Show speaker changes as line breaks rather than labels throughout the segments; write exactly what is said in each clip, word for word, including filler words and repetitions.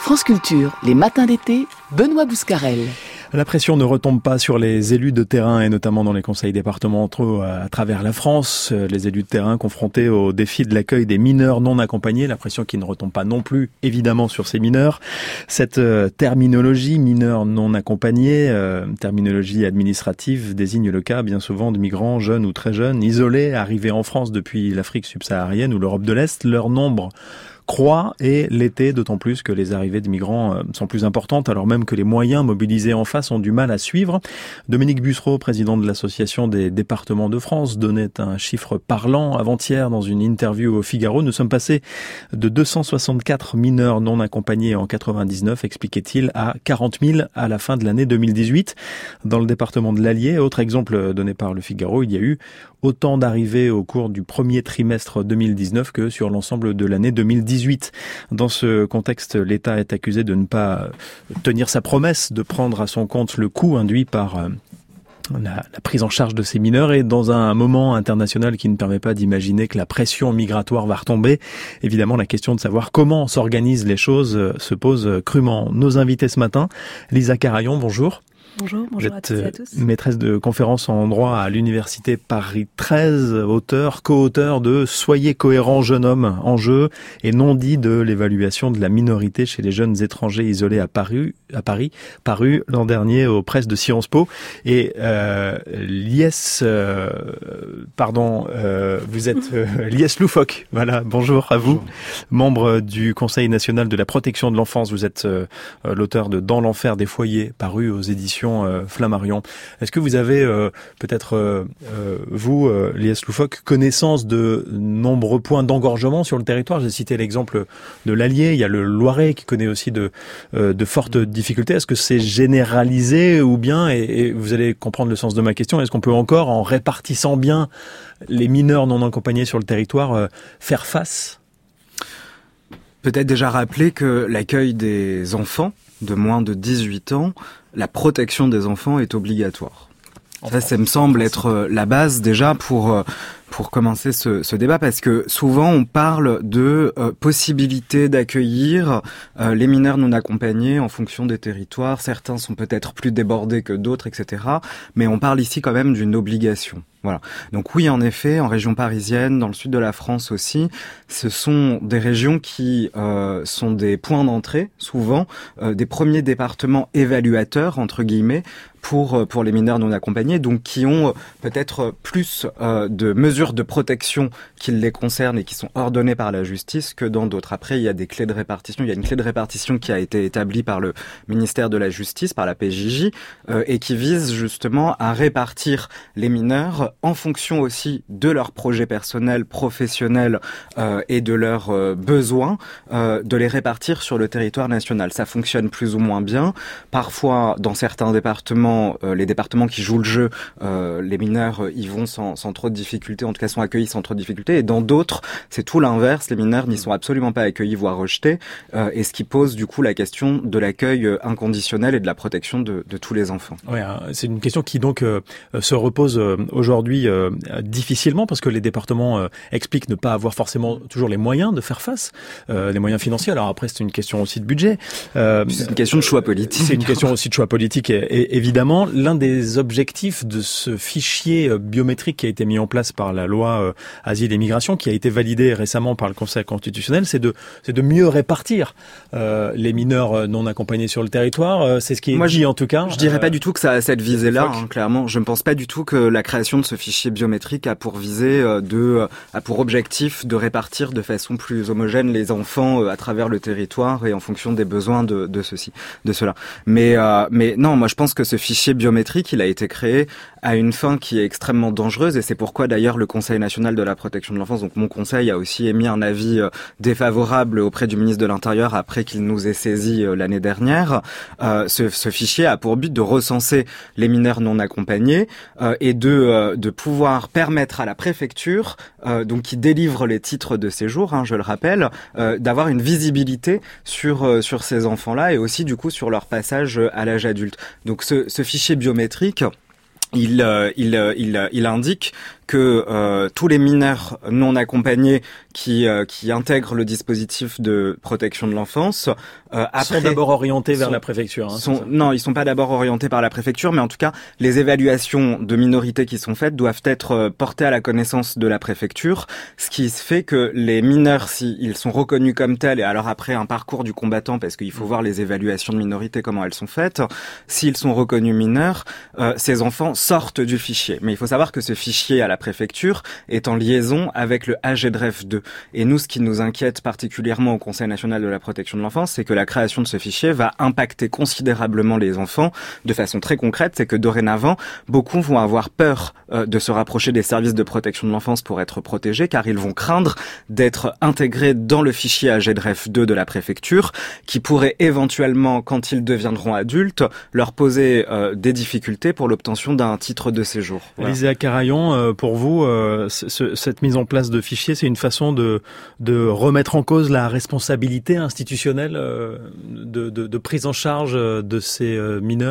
France Culture, les matins d'été, Benoît Bouscarel.
La pression ne retombe pas sur les élus de terrain et notamment dans les conseils départementaux à travers la France. Les élus de terrain confrontés au défi de l'accueil des mineurs non accompagnés. La pression qui ne retombe pas non plus évidemment sur ces mineurs. Cette terminologie mineurs non accompagnés, euh, terminologie administrative, désigne le cas bien souvent de migrants jeunes ou très jeunes, isolés, arrivés en France depuis l'Afrique subsaharienne ou l'Europe de l'Est. Leur nombre croît et l'été, d'autant plus que les arrivées de migrants sont plus importantes, alors même que les moyens mobilisés en face ont du mal à suivre. Dominique Bussereau, président de l'Association des départements de France, donnait un chiffre parlant avant-hier dans une interview au Figaro. Nous sommes passés de deux cent soixante-quatre mineurs non accompagnés en quatre-vingt-dix-neuf, expliquait-il, à quarante mille à la fin de l'année deux mille dix-huit. Dans le département de l'Allier, autre exemple donné par le Figaro, il y a eu autant d'arrivées au cours du premier trimestre deux mille dix-neuf que sur l'ensemble de l'année deux mille dix-huit. Dans ce contexte, l'État est accusé de ne pas tenir sa promesse de prendre à son compte le coût induit par la, la prise en charge de ces mineurs, et dans un moment international qui ne permet pas d'imaginer que la pression migratoire va retomber, évidemment la question de savoir comment s'organisent les choses se pose crûment. Nos invités ce matin, Lisa Carayon, bonjour.
Bonjour, bonjour à toutes et à tous.
Vous êtes maîtresse de conférences en droit à l'université Paris treize, auteur, co-auteur de « Soyez cohérent, jeune homme, enjeu et non dit de l'évaluation de la minorité chez les jeunes étrangers isolés à Paris », à Paris, paru l'an dernier aux presses de Sciences Po. Et euh, Lies, euh, pardon, euh, vous êtes euh, Lies Loufoque. Voilà, bonjour à vous, bonjour. Membre du Conseil national de la protection de l'enfance. Vous êtes euh, l'auteur de « Dans l'enfer des foyers », paru aux éditions Euh, Flammarion. Est-ce que vous avez euh, peut-être, euh, euh, vous, euh, Lies Loufoque, connaissance de nombreux points d'engorgement sur le territoire? J'ai cité l'exemple de l'Allier, il y a le Loiret qui connaît aussi de, euh, de fortes difficultés. Est-ce que c'est généralisé ou bien, et, et vous allez comprendre le sens de ma question, est-ce qu'on peut encore, en répartissant bien les mineurs non accompagnés sur le territoire, euh, faire face?
Peut-être déjà rappeler que l'accueil des enfants de moins de dix-huit ans, la protection des enfants est obligatoire. Ça, ça me semble être la base déjà pour pour commencer ce, ce débat, parce que souvent on parle de euh, possibilité d'accueillir euh, les mineurs non accompagnés en fonction des territoires. Certains sont peut-être plus débordés que d'autres, et cetera. Mais on parle ici quand même d'une obligation. Voilà. Donc oui, en effet, en région parisienne, dans le sud de la France aussi, ce sont des régions qui euh, sont des points d'entrée, souvent, euh, des premiers départements évaluateurs, entre guillemets, pour pour les mineurs non accompagnés, donc qui ont peut-être plus euh, de mesures de protection qui les concernent et qui sont ordonnées par la justice que dans d'autres. Après, il y a des clés de répartition. Il y a une clé de répartition qui a été établie par le ministère de la Justice, par la P J J, euh, et qui vise justement à répartir les mineurs en fonction aussi de leurs projets personnels, professionnels euh, et de leurs euh, besoins, euh, de les répartir sur le territoire national. Ça fonctionne plus ou moins bien. Parfois, dans certains départements, euh, les départements qui jouent le jeu, euh, les mineurs euh, y vont sans, sans trop de difficultés, en tout cas sont accueillis sans trop de difficultés. Et dans d'autres, c'est tout l'inverse. Les mineurs n'y sont absolument pas accueillis, voire rejetés. Euh, et ce qui pose du coup la question de l'accueil euh, inconditionnel et de la protection de, de tous les enfants.
Ouais, c'est une question qui donc euh, se repose euh, aujourd'hui euh, difficilement, parce que les départements euh, expliquent ne pas avoir forcément toujours les moyens de faire face, euh, les moyens financiers. Alors après, c'est une question aussi de budget.
Euh, c'est une question de choix politique.
C'est une question aussi de choix politique, et, et, évidemment. L'un des objectifs de ce fichier biométrique qui a été mis en place par la loi euh, Asile et Migration, qui a été validée récemment par le Conseil constitutionnel, c'est de, c'est de mieux répartir euh, les mineurs non accompagnés sur le territoire. Euh, c'est ce qui est
Moi,
dit
je,
en tout cas.
Je dirais euh, pas du tout que ça a cette visée-là, hein, clairement. Je ne pense pas du tout que la création de ce fichier biométrique a pour visée euh, de, a pour objectif de répartir de façon plus homogène les enfants euh, à travers le territoire et en fonction des besoins de, de ceci, de cela. Mais, euh, mais non, moi je pense que ce fichier biométrique, il a été créé à une fin qui est extrêmement dangereuse, et c'est pourquoi d'ailleurs le Conseil national de la protection de l'enfance, donc mon conseil, a aussi émis un avis euh, défavorable auprès du ministre de l'Intérieur après qu'il nous ait saisi euh, l'année dernière. Euh, ce, ce fichier a pour but de recenser les mineurs non accompagnés euh, et de, euh, de pouvoir permettre à la préfecture, euh, donc qui délivre les titres de séjour, hein, je le rappelle, euh, d'avoir une visibilité sur euh, sur ces enfants-là, et aussi du coup sur leur passage à l'âge adulte. Donc ce, ce fichier biométrique, il, euh, il, euh, il, il indique que euh, tous les mineurs non accompagnés qui euh, qui intègrent le dispositif de protection de l'enfance euh, après,
sont d'abord orientés vers
sont,
la préfecture. Hein,
sont, non, ils sont pas d'abord orientés par la préfecture, mais en tout cas, les évaluations de minorité qui sont faites doivent être portées à la connaissance de la préfecture, ce qui fait que les mineurs, s'ils sont reconnus comme tels, et alors après un parcours du combattant, parce qu'il faut voir les évaluations de minorité, comment elles sont faites, s'ils sont reconnus mineurs, euh, ces enfants sortent du fichier. Mais il faut savoir que ce fichier à la préfecture est en liaison avec le A G D R E F deux. Et nous, ce qui nous inquiète particulièrement au Conseil national de la protection de l'enfance, c'est que la création de ce fichier va impacter considérablement les enfants de façon très concrète. C'est que dorénavant, beaucoup vont avoir peur euh, de se rapprocher des services de protection de l'enfance pour être protégés, car ils vont craindre d'être intégrés dans le fichier A G D R E F deux de la préfecture, qui pourrait éventuellement, quand ils deviendront adultes, leur poser euh, des difficultés pour l'obtention d'un titre de séjour. Voilà.
Élisée Carayon, euh, pour vous, euh, ce, cette mise en place de fichiers, c'est une façon de, de remettre en cause la responsabilité institutionnelle euh, de, de, de prise en charge de ces euh, mineurs ?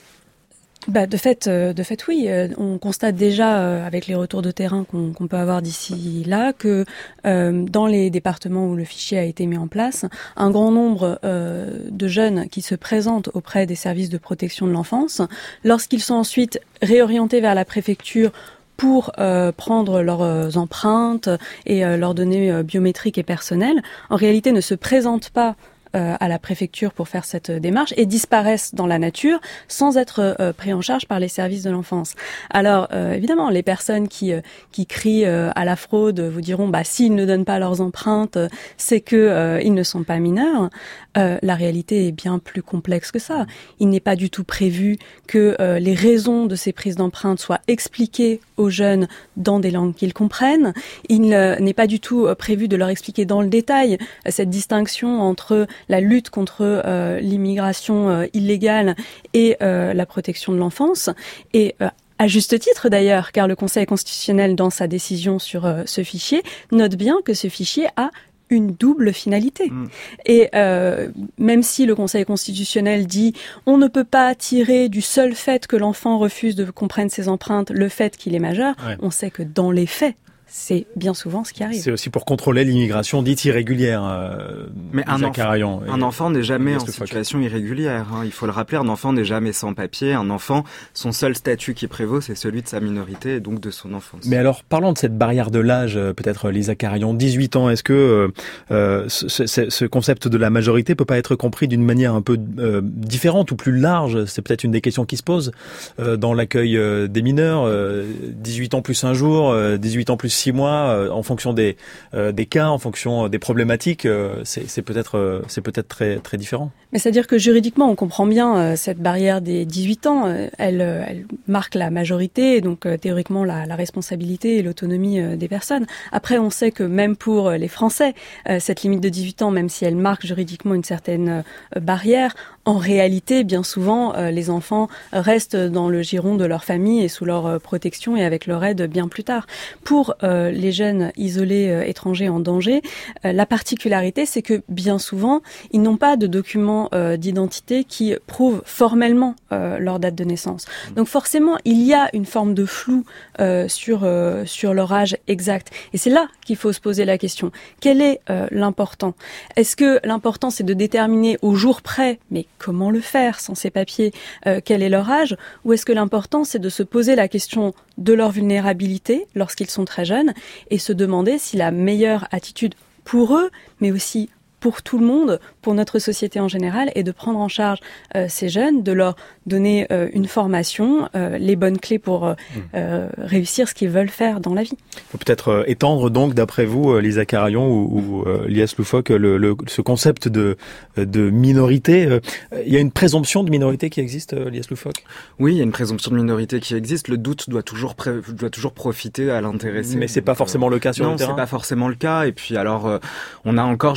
Bah, de fait, euh, de fait, oui. Euh, on constate déjà euh, avec les retours de terrain qu'on, qu'on peut avoir d'ici là que euh, dans les départements où le fichier a été mis en place, un grand nombre euh, de jeunes qui se présentent auprès des services de protection de l'enfance, lorsqu'ils sont ensuite réorientés vers la préfecture pour euh, prendre leurs euh, empreintes et euh, leurs données euh, biométriques et personnelles, en réalité ne se présentent pas Euh, à la préfecture pour faire cette démarche et disparaissent dans la nature sans être euh, pris en charge par les services de l'enfance. Alors euh, évidemment, les personnes qui euh, qui crient euh, à la fraude vous diront bah s'ils ne donnent pas leurs empreintes, c'est que euh, ils ne sont pas mineurs. Euh, la réalité est bien plus complexe que ça. Il n'est pas du tout prévu que euh, les raisons de ces prises d'empreintes soient expliquées aux jeunes dans des langues qu'ils comprennent. Il euh, n'est pas du tout euh, prévu de leur expliquer dans le détail euh, cette distinction entre la lutte contre euh, l'immigration euh, illégale et euh, la protection de l'enfance. Et euh, à juste titre d'ailleurs, car le Conseil constitutionnel, dans sa décision sur euh, ce fichier, note bien que ce fichier a une double finalité. Mmh. Et euh, même si le Conseil constitutionnel dit on ne peut pas tirer du seul fait que l'enfant refuse de comprendre ses empreintes le fait qu'il est majeur, ouais. On sait que dans les faits, c'est bien souvent ce qui arrive.
C'est aussi pour contrôler l'immigration dite irrégulière. Euh,
Mais un, enf- Carayon un enfant n'est jamais en situation irrégulière. Hein. Il faut le rappeler, un enfant n'est jamais sans papier. Un enfant, son seul statut qui prévaut, c'est celui de sa minorité et donc de son enfance.
Mais alors, parlons de cette barrière de l'âge, peut-être Lisa Carayon, dix-huit ans. Est-ce que euh, ce, ce, ce concept de la majorité peut pas être compris d'une manière un peu euh, différente ou plus large ? C'est peut-être une des questions qui se posent euh, dans l'accueil euh, des mineurs. Euh, dix-huit ans plus un jour, euh, dix-huit ans plus six mois, euh, en fonction des euh, des cas, en fonction des problématiques, euh, c'est, c'est peut-être euh, c'est peut-être très très différent.
Mais c'est-à-dire que juridiquement, on comprend bien euh, cette barrière des dix-huit ans. Euh, elle, euh, elle marque la majorité, et donc euh, théoriquement la, la responsabilité et l'autonomie euh, des personnes. Après, on sait que même pour euh, les Français, euh, cette limite de dix-huit ans, même si elle marque juridiquement une certaine euh, barrière, en réalité, bien souvent, euh, les enfants restent dans le giron de leur famille et sous leur euh, protection et avec leur aide bien plus tard. Pour euh, les jeunes isolés euh, étrangers en danger, euh, la particularité, c'est que bien souvent, ils n'ont pas de documents euh, d'identité qui prouvent formellement euh, leur date de naissance. Donc forcément, il y a une forme de flou euh, sur euh, sur leur âge exact. Et c'est là qu'il faut se poser la question. Quel est euh, l'important ? Est-ce que l'important, c'est de déterminer au jour près, mais comment le faire sans ces papiers, euh, quel est leur âge ? Ou est-ce que l'important, c'est de se poser la question de leur vulnérabilité lorsqu'ils sont très jeunes et se demander si la meilleure attitude pour eux, mais aussi pour tout le monde, pour notre société en général, est de prendre en charge euh, ces jeunes, de leur donner euh, une formation, euh, les bonnes clés pour euh, mmh. euh, réussir ce qu'ils veulent faire dans la vie.
Il faut peut-être euh, étendre donc, d'après vous, euh, Lisa Carayon ou, ou euh, Lias Loufoque, le, le, ce concept de, de minorité. Euh, il y a une présomption de minorité qui existe, euh, Lias Loufoque ?
Oui, il y a une présomption de minorité qui existe. Le doute doit toujours, pré- doit toujours profiter à l'intéressé.
Mais c'est pas forcément le cas sur
non,
le terrain ?
Non, c'est pas forcément le cas. Et puis alors, euh, on a encore, je le rappelle,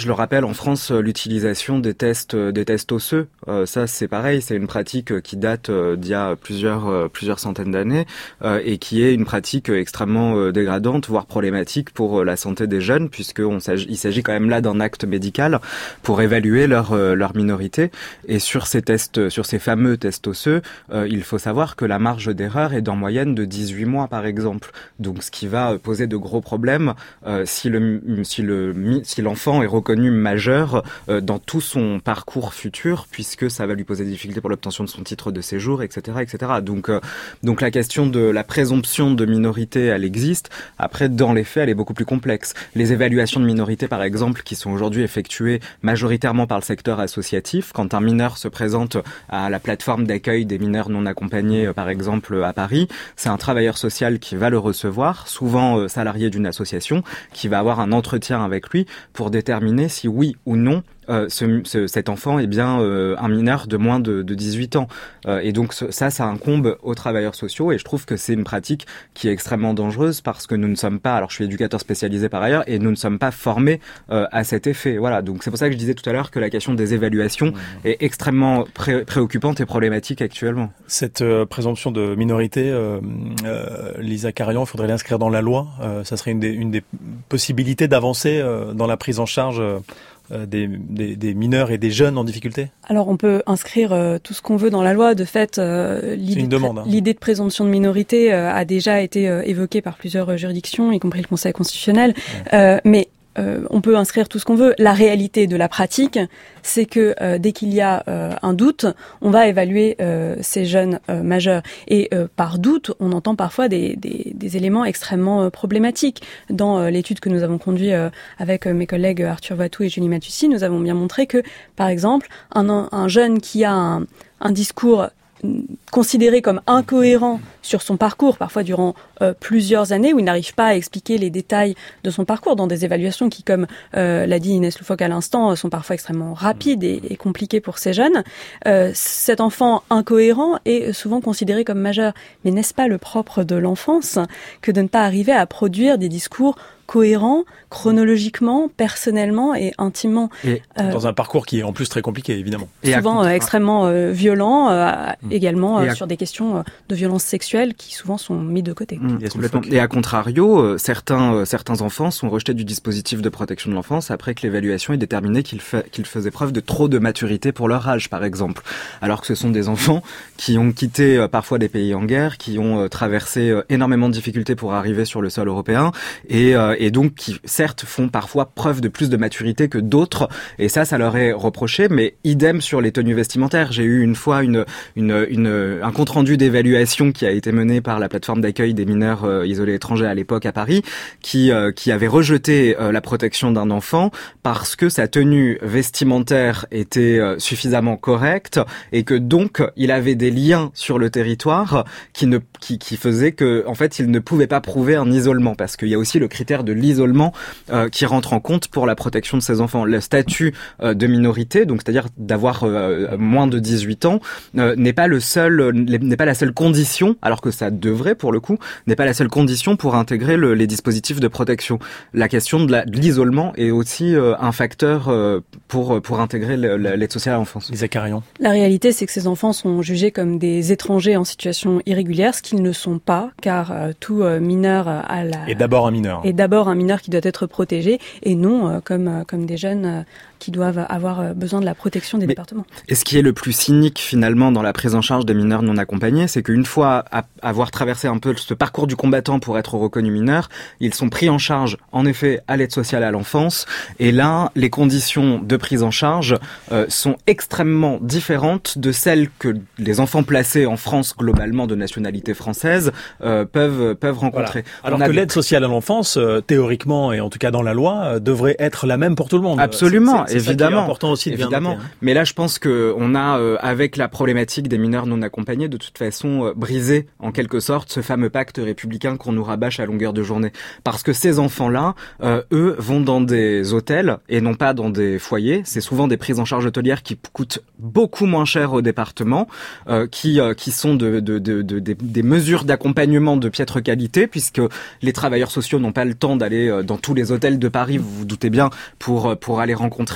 en France l'utilisation des tests, des tests osseux. Euh, ça, c'est pareil, c'est une pratique qui date euh, d'il y a plusieurs, euh, plusieurs centaines d'années euh, et qui est une pratique extrêmement euh, dégradante, voire problématique pour euh, la santé des jeunes, puisqu'il s'agit, s'agit quand même là d'un acte médical pour évaluer leur, euh, leur minorité. Et sur ces tests, sur ces fameux tests osseux, euh, il faut savoir que la marge d'erreur est d'en moyenne de dix-huit mois, par exemple. Donc, ce qui va poser de gros problèmes euh, si le si le si l'enfant est reconnu majeur euh, dans tout son parcours futur, puisque ça va lui poser des difficultés pour l'obtention de son titre de séjour, et cetera, et cetera. Donc euh, donc la question de la présomption de minorité, elle existe. Après, dans les faits, elle est beaucoup plus complexe. Les évaluations de minorité, par exemple, qui sont aujourd'hui effectuées majoritairement par le secteur associatif, quand un mineur se présente à la plateforme d'accueil des mineurs non accompagnés, euh, par exemple à Paris, c'est un travailleur social qui va le recevoir, souvent euh, salarié d'une association, qui va avoir un entretien avec lui pour déterminer si oui ou non Euh, ce, ce, cet enfant est bien euh, un mineur de moins de, de dix-huit ans. Euh, et donc ce, ça, ça incombe aux travailleurs sociaux, et je trouve que c'est une pratique qui est extrêmement dangereuse parce que nous ne sommes pas, alors je suis éducateur spécialisé par ailleurs, et nous ne sommes pas formés euh, à cet effet. Voilà, donc c'est pour ça que je disais tout à l'heure que la question des évaluations mmh. est extrêmement pré- préoccupante et problématique actuellement.
Cette euh, présomption de minorité, euh, euh, Lisa Carion, il faudrait l'inscrire dans la loi. Euh, ça serait une des, une des possibilités d'avancer euh, dans la prise en charge euh, Des, des, des mineurs et des jeunes en difficulté ?
Alors on peut inscrire euh, tout ce qu'on veut dans la loi. De fait, euh, l'idée,
demande,
de,
hein.
l'idée de présomption de minorité euh, a déjà été euh, évoquée par plusieurs euh, juridictions, y compris le Conseil constitutionnel. Ouais. Euh, mais Euh, on peut inscrire tout ce qu'on veut. La réalité de la pratique, c'est que euh, dès qu'il y a euh, un doute, on va évaluer euh, ces jeunes euh, majeurs. Et euh, par doute, on entend parfois des, des, des éléments extrêmement euh, problématiques. Dans euh, l'étude que nous avons conduite euh, avec euh, mes collègues Arthur Vatou et Julie Matussi, nous avons bien montré que, par exemple, un, un jeune qui a un, un discours considéré comme incohérent sur son parcours, parfois durant euh, plusieurs années, où il n'arrive pas à expliquer les détails de son parcours, dans des évaluations qui, comme euh, l'a dit Inès Loufoque à l'instant, sont parfois extrêmement rapides et, et compliquées pour ces jeunes. Euh, cet enfant incohérent est souvent considéré comme majeur. Mais n'est-ce pas le propre de l'enfance que de ne pas arriver à produire des discours cohérent, chronologiquement, personnellement et intimement.
Et euh, dans un parcours qui est en plus très compliqué, évidemment.
Et souvent euh, extrêmement euh, violent, euh, mmh. également euh,
à...
sur des questions euh, de violence sexuelle qui souvent sont mises de côté.
Mmh, complètement. Et à contrario, euh, certains, euh, certains enfants sont rejetés du dispositif de protection de l'enfance après que l'évaluation ait déterminé qu'ils, fa... qu'ils faisaient preuve de trop de maturité pour leur âge, par exemple. Alors que ce sont des enfants qui ont quitté euh, parfois des pays en guerre, qui ont euh, traversé euh, énormément de difficultés pour arriver sur le sol européen et euh, et donc qui certes font parfois preuve de plus de maturité que d'autres, et ça ça leur est reproché. Mais idem sur les tenues vestimentaires. J'ai eu une fois une une, une un compte rendu d'évaluation qui a été mené par la plateforme d'accueil des mineurs euh, isolés étrangers à l'époque à Paris, qui euh, qui avait rejeté euh, la protection d'un enfant parce que sa tenue vestimentaire était euh, suffisamment correcte et que donc il avait des liens sur le territoire qui ne qui qui faisaient que en fait il ne pouvait pas prouver un isolement, parce qu'il y a aussi le critère de l'isolement euh, qui rentre en compte pour la protection de ces enfants. Le statut euh, de minorité, donc c'est-à-dire d'avoir euh, moins de dix-huit ans, euh, n'est pas le seul, n'est pas la seule condition, alors que ça devrait pour le coup, n'est pas la seule condition pour intégrer le, les dispositifs de protection. La question de, la, de l'isolement est aussi euh, un facteur euh, pour pour intégrer le, le, l'aide sociale à l'enfance.
Lisa Carion.
La réalité, c'est que ces enfants sont jugés comme des étrangers en situation irrégulière, ce qu'ils ne sont pas, car euh, tout euh, mineur à la
est d'abord un mineur.
Est d'abord un mineur qui doit être protégé, et non euh, comme euh, comme des jeunes euh, qui doivent avoir besoin de la protection des
Mais,
départements.
Et ce qui est le plus cynique finalement dans la prise en charge des mineurs non accompagnés, c'est qu'une fois à avoir traversé un peu ce parcours du combattant pour être reconnus mineurs, ils sont pris en charge en effet à l'aide sociale à l'enfance, et là les conditions de prise en charge euh, sont extrêmement différentes de celles que les enfants placés en France globalement de nationalité française euh, peuvent peuvent rencontrer.
Voilà. Alors que l'aide sociale à l'enfance, euh, théoriquement et en tout cas dans la loi, euh, devrait être la même pour tout le monde.
Absolument.
C'est, c'est
évidemment,
ça qui est important aussi de
évidemment.
Bien noter, hein.
Mais là, je pense que on a, euh, avec la problématique des mineurs non accompagnés, de toute façon euh, brisé en quelque sorte ce fameux pacte républicain qu'on nous rabâche à longueur de journée. Parce que ces enfants-là, euh, eux, vont dans des hôtels et non pas dans des foyers. C'est souvent des prises en charge hôtelières qui coûtent beaucoup moins cher au département, euh, qui euh, qui sont de, de, de, de, de des mesures d'accompagnement de piètre qualité, puisque les travailleurs sociaux n'ont pas le temps d'aller euh, dans tous les hôtels de Paris. Vous vous doutez bien, pour pour aller rencontrer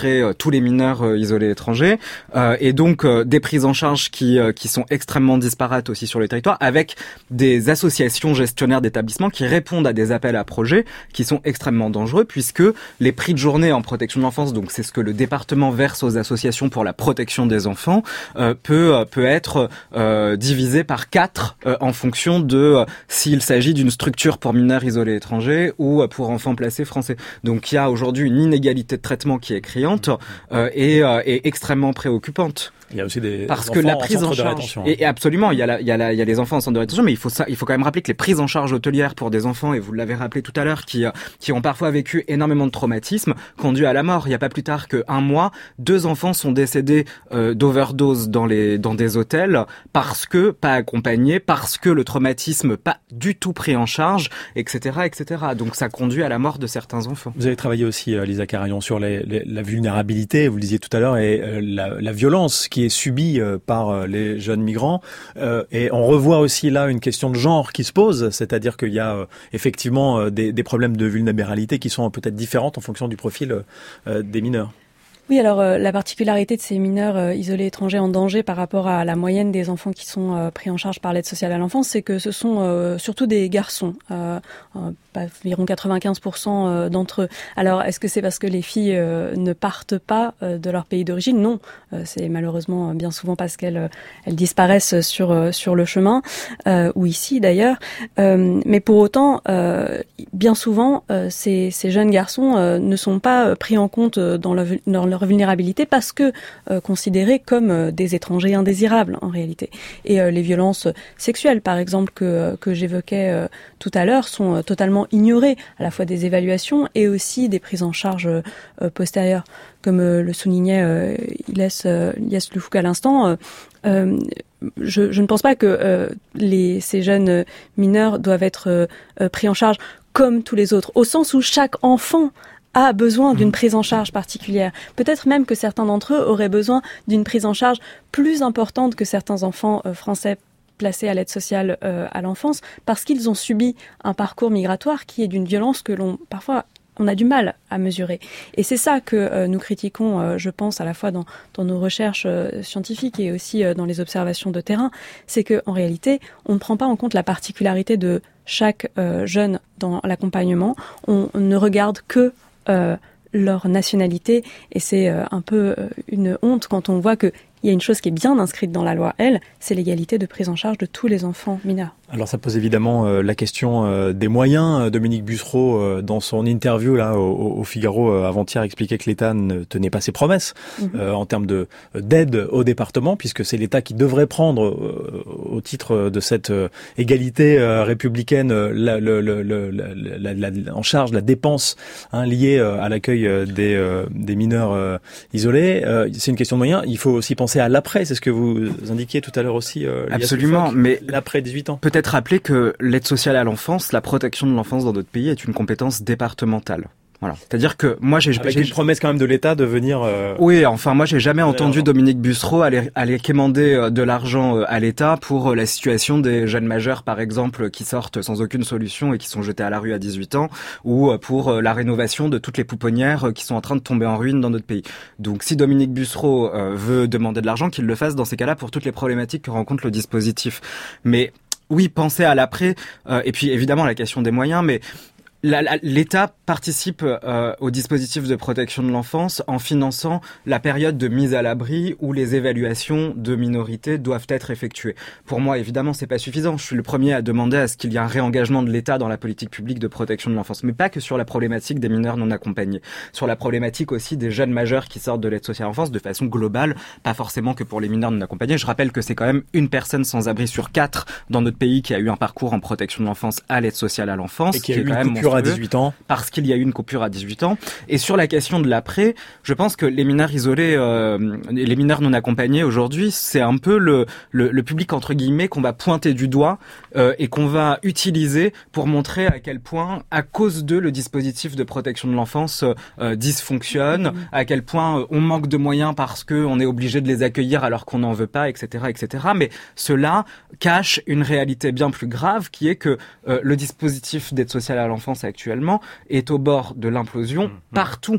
intégrer euh, tous les mineurs euh, isolés étrangers, euh, et donc euh, des prises en charge qui euh, qui sont extrêmement disparates aussi sur le territoire, avec des associations gestionnaires d'établissements qui répondent à des appels à projets qui sont extrêmement dangereux, puisque les prix de journée en protection de l'enfance, donc c'est ce que le département verse aux associations pour la protection des enfants, euh, peut euh, peut être euh, divisé par quatre euh, en fonction de euh, s'il s'agit d'une structure pour mineurs isolés étrangers ou euh, pour enfants placés français. Donc il y a aujourd'hui une inégalité de traitement qui est criante euh, et, euh, et extrêmement préoccupante.
Il y a aussi des
parce
enfants
que la prise
en,
en charge et, et absolument il y a la, il y a la, il y a les enfants en centre de rétention, mais il faut ça, il faut quand même rappeler que les prises en charge hôtelières pour des enfants, et vous l'avez rappelé tout à l'heure, qui qui ont parfois vécu énormément de traumatismes, conduit à la mort. Il y a pas plus tard qu'un mois, deux enfants sont décédés euh, d'overdose dans les dans des hôtels parce que pas accompagnés, parce que le traumatisme pas du tout pris en charge, et cetera, et cetera. Donc ça conduit à la mort de certains enfants.
Vous avez travaillé aussi, euh, Lisa Carayon, sur les, les, la vulnérabilité, vous le disiez tout à l'heure, et euh, la, la violence qui est subie euh, par les jeunes migrants, euh, et on revoit aussi là une question de genre qui se pose, c'est-à-dire qu'il y a euh, effectivement euh, des, des problèmes de vulnérabilité qui sont peut-être différentes en fonction du profil euh, des mineurs.
Oui, alors euh, la particularité de ces mineurs euh, isolés étrangers en danger par rapport à la moyenne des enfants qui sont euh, pris en charge par l'aide sociale à l'enfance, c'est que ce sont euh, surtout des garçons, euh, euh, environ quatre-vingt-quinze pour cent euh, d'entre eux. Alors, est-ce que c'est parce que les filles euh, ne partent pas euh, de leur pays d'origine ? Non, euh, c'est malheureusement bien souvent parce qu'elles euh, elles disparaissent sur euh, sur le chemin, euh, ou ici d'ailleurs. Euh, mais pour autant, euh, bien souvent, euh, ces, ces jeunes garçons euh, ne sont pas pris en compte dans leur, dans leur leur vulnérabilité parce que euh, considérés comme euh, des étrangers indésirables en réalité. Et euh, les violences sexuelles, par exemple, que, que j'évoquais euh, tout à l'heure, sont euh, totalement ignorées, à la fois des évaluations et aussi des prises en charge euh, postérieures. Comme euh, le soulignait euh, Ilyes euh, Loufouk à l'instant, euh, euh, je, je ne pense pas que euh, les, ces jeunes mineurs doivent être euh, pris en charge comme tous les autres, au sens où chaque enfant a besoin d'une prise en charge particulière. Peut-être même que certains d'entre eux auraient besoin d'une prise en charge plus importante que certains enfants euh, français placés à l'aide sociale euh, à l'enfance, parce qu'ils ont subi un parcours migratoire qui est d'une violence que l'on, parfois, on a du mal à mesurer. Et c'est ça que euh, nous critiquons, euh, je pense, à la fois dans, dans nos recherches euh, scientifiques et aussi euh, dans les observations de terrain, c'est qu'en réalité, on ne prend pas en compte la particularité de chaque euh, jeune dans l'accompagnement. On, on ne regarde que Euh, leur nationalité, et c'est euh, un peu euh, une honte quand on voit qu'il y a une chose qui est bien inscrite dans la loi, elle, c'est l'égalité de prise en charge de tous les enfants mineurs.
Alors ça pose évidemment euh, la question euh, des moyens. Dominique Bussereau, euh, dans son interview là au, au Figaro euh, avant-hier, expliquait que l'État ne tenait pas ses promesses mm-hmm. euh, en termes de d'aide au département, puisque c'est l'État qui devrait prendre euh, au titre de cette euh, égalité euh, républicaine la, le, le, le, la, la, la, en charge la dépense hein, liée euh, à l'accueil des, euh, des mineurs euh, isolés. Euh, c'est une question de moyens. Il faut aussi penser à l'après. C'est ce que vous indiquiez tout à l'heure aussi. Euh,
Absolument, mais
l'après dix-huit ans.
Peut-être rappeler que l'aide sociale à l'enfance, la protection de l'enfance dans notre pays est une compétence départementale. Voilà. C'est-à-dire que moi j'ai
avec
j'ai
une promesse quand même de l'État de venir. Euh...
Oui, enfin moi j'ai jamais entendu Dominique Bussereau aller aller quémander de l'argent à l'État pour la situation des jeunes majeurs par exemple qui sortent sans aucune solution et qui sont jetés à la rue à dix-huit ans, ou pour la rénovation de toutes les pouponnières qui sont en train de tomber en ruine dans notre pays. Donc si Dominique Bussereau veut demander de l'argent, qu'il le fasse dans ces cas-là pour toutes les problématiques que rencontre le dispositif. Mais oui, penser à l'après, euh, et puis évidemment la question des moyens, mais La, la, l'État participe euh, au dispositif de protection de l'enfance en finançant la période de mise à l'abri où les évaluations de minorités doivent être effectuées. Pour moi, évidemment, c'est pas suffisant. Je suis le premier à demander à ce qu'il y ait un réengagement de l'État dans la politique publique de protection de l'enfance, mais pas que sur la problématique des mineurs non accompagnés, sur la problématique aussi des jeunes majeurs qui sortent de l'aide sociale à l'enfance de façon globale, pas forcément que pour les mineurs non accompagnés. Je rappelle que c'est quand même une personne sans abri sur quatre dans notre pays qui a eu un parcours en protection de l'enfance à l'aide sociale à l'enfance,
et qui a
qui
eu
est quand
une
même
coupure à dix-huit ans.
Parce qu'il y a eu une coupure à dix-huit ans. Et sur la question de l'après, je pense que les mineurs isolés, euh, les mineurs non accompagnés aujourd'hui, c'est un peu le, le, le public entre guillemets qu'on va pointer du doigt euh, et qu'on va utiliser pour montrer à quel point, à cause d'eux, le dispositif de protection de l'enfance euh, dysfonctionne, mmh. à quel point euh, on manque de moyens parce que on est obligé de les accueillir alors qu'on n'en veut pas, et cetera, et cetera. Mais cela cache une réalité bien plus grave, qui est que euh, le dispositif d'aide sociale à l'enfance actuellement est au bord de l'implosion mmh. partout.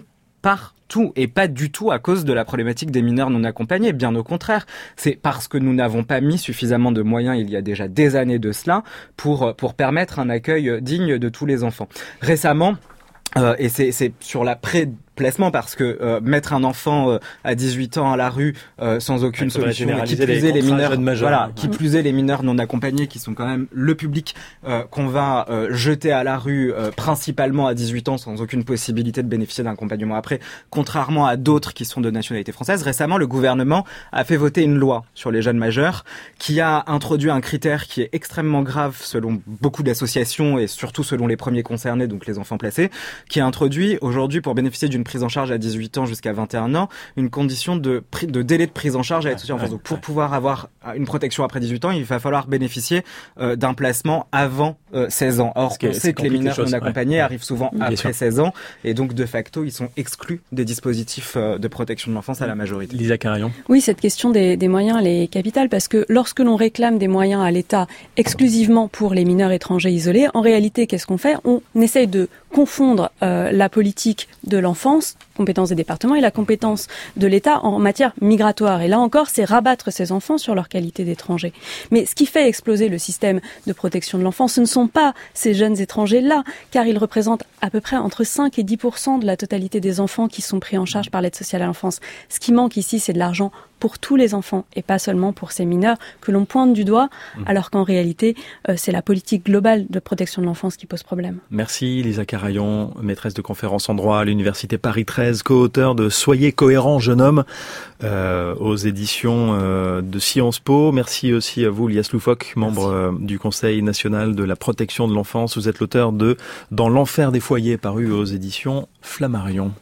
partout et pas du tout à cause de la problématique des mineurs non accompagnés. Bien au contraire, c'est parce que nous n'avons pas mis suffisamment de moyens il y a déjà des années de cela pour pour permettre un accueil digne de tous les enfants. Récemment, euh, et c'est c'est sur la pré placement parce que euh, mettre un enfant euh, à dix-huit ans à la rue euh, sans aucune solution, qui plus est les mineurs, voilà, qui plus est les mineurs non accompagnés qui sont quand même le public euh, qu'on va euh, jeter à la rue euh, principalement à dix-huit ans sans aucune possibilité de bénéficier d'un accompagnement après, contrairement à d'autres qui sont de nationalité française. Récemment, le gouvernement a fait voter une loi sur les jeunes majeurs qui a introduit un critère qui est extrêmement grave selon beaucoup d'associations et surtout selon les premiers concernés, donc les enfants placés, qui a introduit aujourd'hui pour bénéficier d'une prise en charge à dix-huit ans jusqu'à vingt et un ans, une condition de, de délai de prise en charge à l'aide sociale en France. Donc pour pouvoir avoir une protection après dix-huit ans, il va falloir bénéficier euh, d'un placement avant euh, seize ans. Or, on sait que les mineurs non accompagnés ouais. arrivent souvent Bien après sûr. seize ans et donc de facto, ils sont exclus des dispositifs euh, de protection de l'enfance à la majorité.
Lisa Carayon.
Oui, cette question des, des moyens, elle est capitale parce que lorsque l'on réclame des moyens à l'État exclusivement pour les mineurs étrangers isolés, en réalité, qu'est-ce qu'on fait ? On essaye de confondre euh, la politique de l'enfance, compétence des départements, et la compétence de l'État en matière migratoire. Et là encore, c'est rabattre ces enfants sur leur qualité d'étrangers. Mais ce qui fait exploser le système de protection de l'enfance, ce ne sont pas ces jeunes étrangers-là, car ils représentent à peu près entre cinq et dix pour cent de la totalité des enfants qui sont pris en charge par l'aide sociale à l'enfance. Ce qui manque ici, c'est de l'argent pour tous les enfants et pas seulement pour ces mineurs que l'on pointe du doigt, alors qu'en réalité, euh, c'est la politique globale de protection de l'enfance qui pose problème.
Merci Lisa Carayon, maîtresse de conférences en droit à l'Université Paris treize, co-auteur de Soyez cohérent, jeune homme, euh, aux éditions euh, de Sciences Po. Merci aussi à vous, Lias Loufoque, membre euh, du Conseil national de la protection de l'enfance. Vous êtes l'auteur de Dans l'enfer des foyers, paru aux éditions Flammarion.